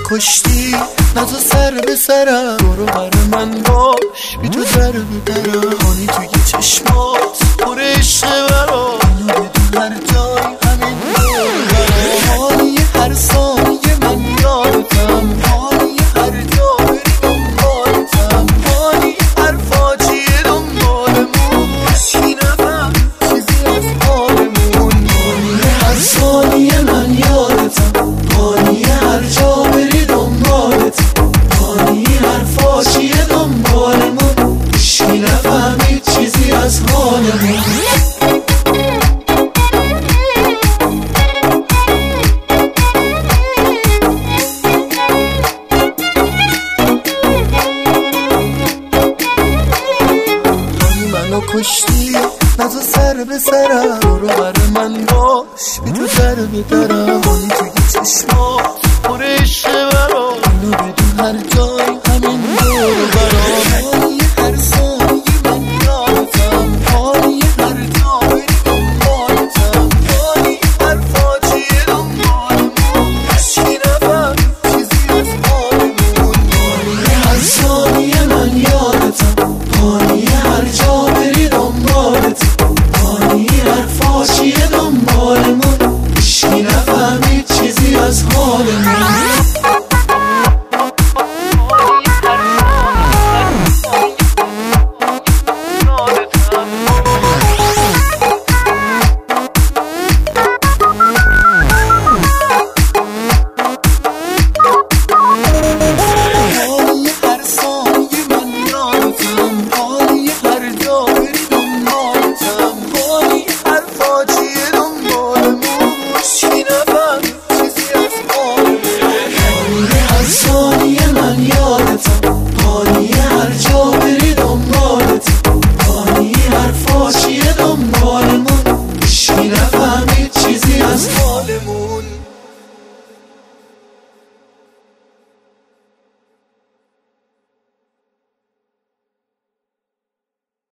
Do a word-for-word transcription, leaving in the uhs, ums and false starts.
کشتی، نه تو سر به سرم، برو بر من باش بی تو در ببرم. هانی توی چشمات پر عشق برا، اینو بدون هر جای همین دارم. هانی هر ثانیه من یادتم، هانی هر جا بری دنبالتم، هانی هر فاجیه دنبالمون، هیچکی نفهم چیزی از حالمون. هانی هر ثانیه من یادتم، هانی هر جا بری دنبالتم، هانی هر فاجیه دنبالمون، هیچکی نفهمید چیزی از حالمون. کشتی، نه تو سر به سرم، برو بر من باش بی تو در ببرم. هانی توی چشمات پر عشق برا، اینو بدون هر جای